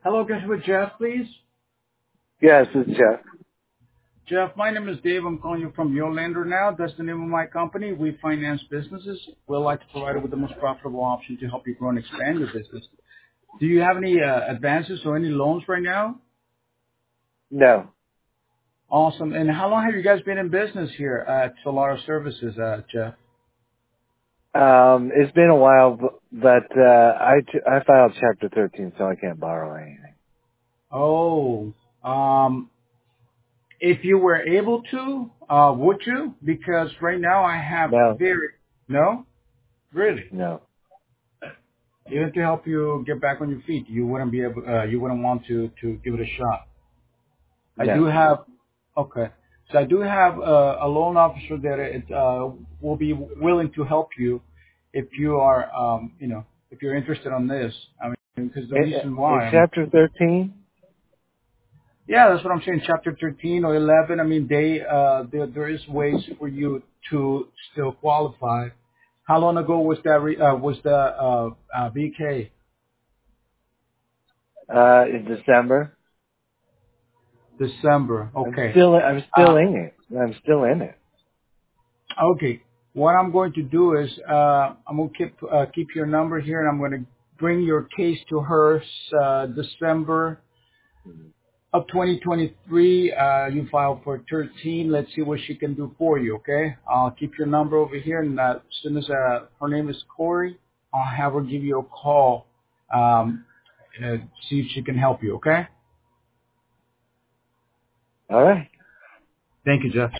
Hello, guys, with Jeff, please. Yes, it's Jeff. Jeff, my name is Dave. I'm calling you from Yolander now. That's the name of my company. We finance businesses. We'd like to provide you with the most profitable option to help you grow and expand your business. Do you have any advances or any loans right now? No. Awesome. And how long have you guys been in business here at Solara Services, Jeff? It's been a while, but I filed Chapter 13, so I can't borrow anything. Oh, if you were able to, would you? Because right now I have No, no, really. no, Even to help you get back on your feet, you wouldn't be able, you wouldn't want to give it a shot. I do no. have, okay. So I do have a loan officer that will be willing to help you if you are, if you're interested on this. I mean, because the reason In why, Chapter 13? yeah, that's what I'm saying. Chapter 13 or 11. I mean, there is ways for you to still qualify. How long ago was that? Was the BK? In December. December. I'm Okay. still, I'm Uh, still in it. I'm still in it. okay. What I'm going to do is I'm going to keep your number here, and I'm going to bring your case to her December of 2023. You filed for 13. Let's see what she can do for you. Okay. I'll keep your number over here, and as soon as her name is Corey, I'll have her give you a call. See if she can help you. Okay. All right. Thank you, Jeff.